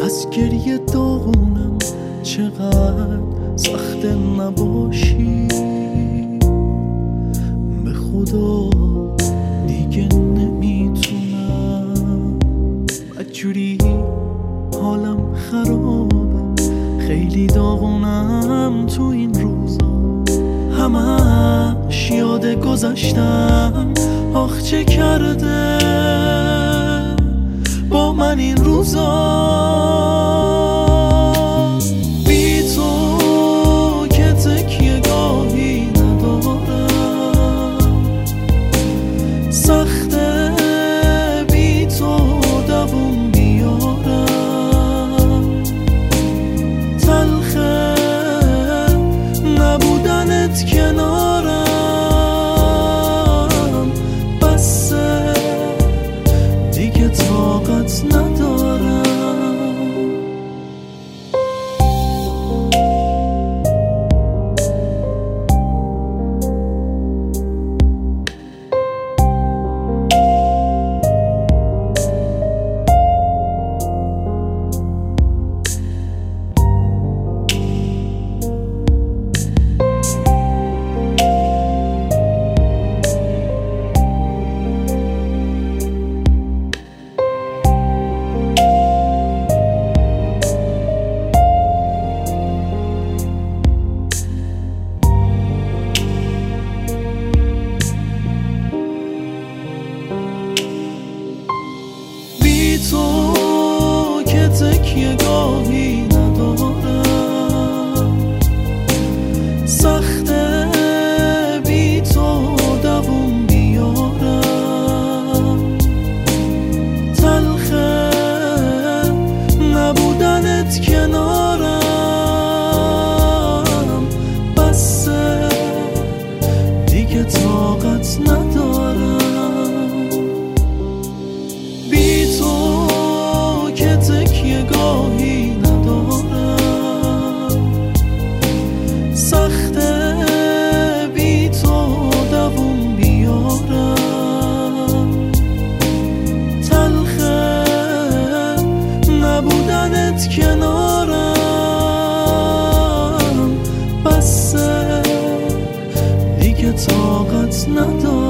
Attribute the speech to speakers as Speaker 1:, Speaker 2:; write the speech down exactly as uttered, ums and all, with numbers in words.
Speaker 1: از گریه داغونم چقدر سخت نباشی، به خدا دیگه نمیتونم، بدجوری حالم خرابه، خیلی داغونم تو این روزا، همش یاد گذشتم، آخ چه کرده با من این روزا. بی تو که تکیه گاهی ندارم، سخته بی تو دووم بیارم، تلخه نبودنت کنارم، بسه دیگه طاقت ندارم. تو که تکیه گاهی ندارم، سخته بی تو دووم بیارم، تلخه نبودنت کنارم، بسه دیگه طاقت ندارم. تکیه گاهی ندارم، سخته بی تو دووم بیارم، تلخه نبودنت کنارم، بسه دیگه طاقت ندارم.